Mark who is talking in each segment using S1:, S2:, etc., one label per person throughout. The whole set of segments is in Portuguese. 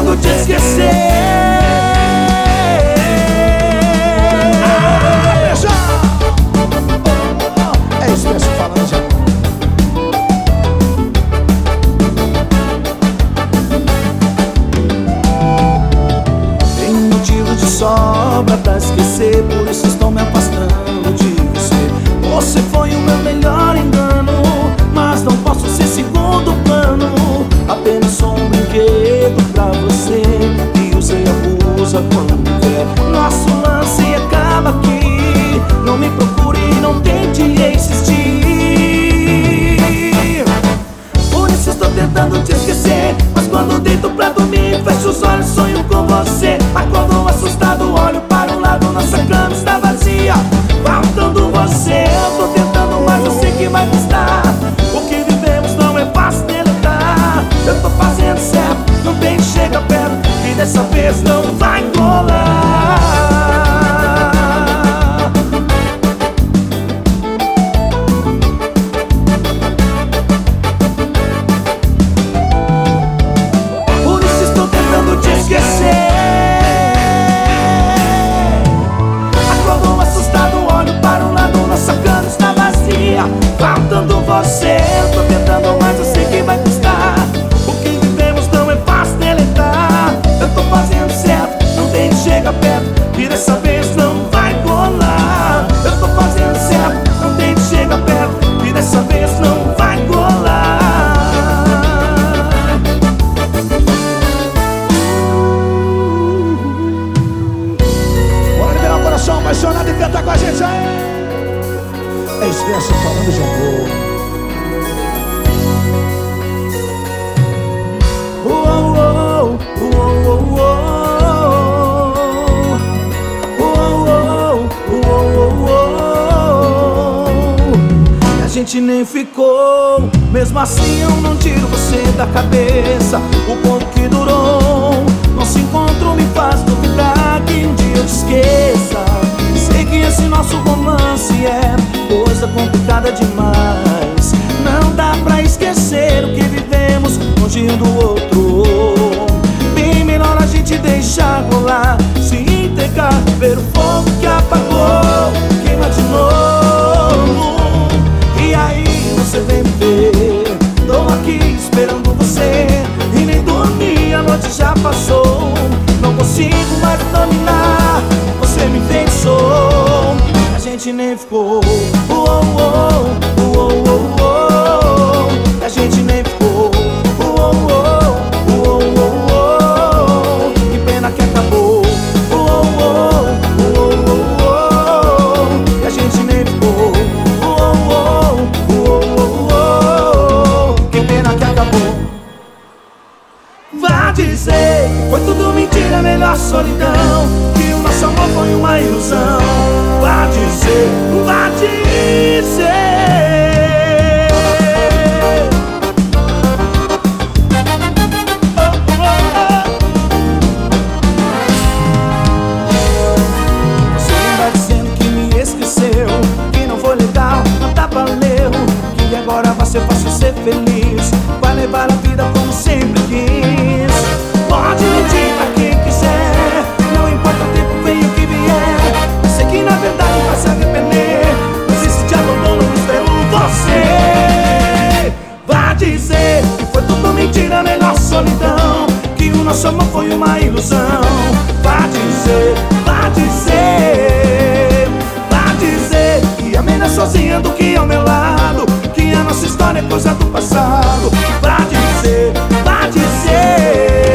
S1: tentando te esquecer.
S2: É isso mesmo, falando de amor.
S1: Tem motivo de sobra pra esquecer, por isso estou me afastando de você. Você foi o meu melhor engano, mas não posso ser segundo plano. Apenas sou um brinquedo pra você, e usa e abusa quando quer. Nosso lance acaba aqui, não me procure e não tente insistir. Por isso estou tentando te esquecer, mas quando deito pra dormir, fecho os olhos, sonho com você. Acordo assustado, olho para o lado, nossa cama está vazia, faltando você. Eu tô tentando, mas eu sei que vai custar. O que vivemos não é fácil deletar. Eu tô fazendo certo, não tem, chega perto, e dessa vez não vai colar. Por isso estou tentando te esquecer. Acordo assustado, olho para o lado, nossa cama está vazia, faltando você. Eu tô tentando, mas eu sei que vai custar. O que vivemos não é fácil deletar. Eu tô fazendo certo, não tem, chega perto, e dessa vez não vai colar. Eu tô fazendo certo, não tem, chega perto, e dessa vez não vai colar.
S2: Bora liberar o coração apaixonado e cantar com a gente aí. É isso mesmo, falando de amor.
S1: A gente nem ficou, mesmo assim eu não tiro você da cabeça. O pouco que durou, nosso encontro me faz duvidar que um dia eu te esqueça. Sei que esse nosso romance é coisa complicada demais. Não dá pra esquecer o que vivemos longe um do outro. Bem melhor a gente deixar rolar, se entregar, ver o fogo que apagou queima de novo. E aí você vem me ver, tô aqui esperando você, e nem dormi, a noite já passou. Não consigo mais dominar, você me enfeitiçou. A gente nem ficou, a gente nem ficou, que pena que acabou. A gente nem ficou, que pena que acabou. Vá dizer que foi tudo mentira, melhor solidão, que o nosso amor foi uma ilusão. Vá dizer, vá dizer. Você vai dizendo que me esqueceu, que não foi legal, nada valeu, que agora vai ser fácil ser feliz, vai levar a vida como sempre quis. Pode mentir pra quem quiser, não importa o tempo, vem o que vier. Eu sei que na verdade vai se arrepender, mas se te abandono eu espero você. Vá dizer que foi tudo mentira, melhor solidão, que o nosso amor foi uma ilusão. Vá dizer, vá dizer, vá dizer que é melhor sozinha do que ao meu lado, que a nossa história é coisa do passado. Vá dizer, vá dizer.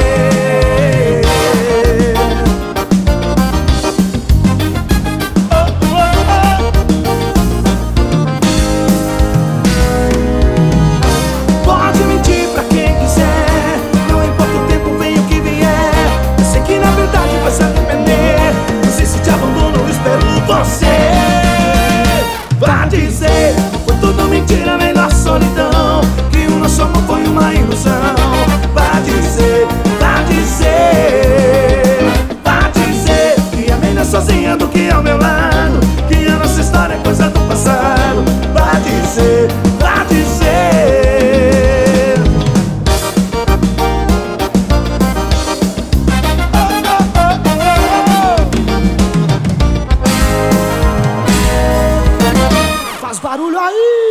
S1: Pode mentir pra quem quiser, não importa o tempo, vem o que vier. Eu sei que na verdade vai se arrepender, não sei se te abandono, eu espero você. Vá dizer que foi tudo mentira, melhor solidão, que o nosso amor foi uma ilusão.
S2: barulho aí.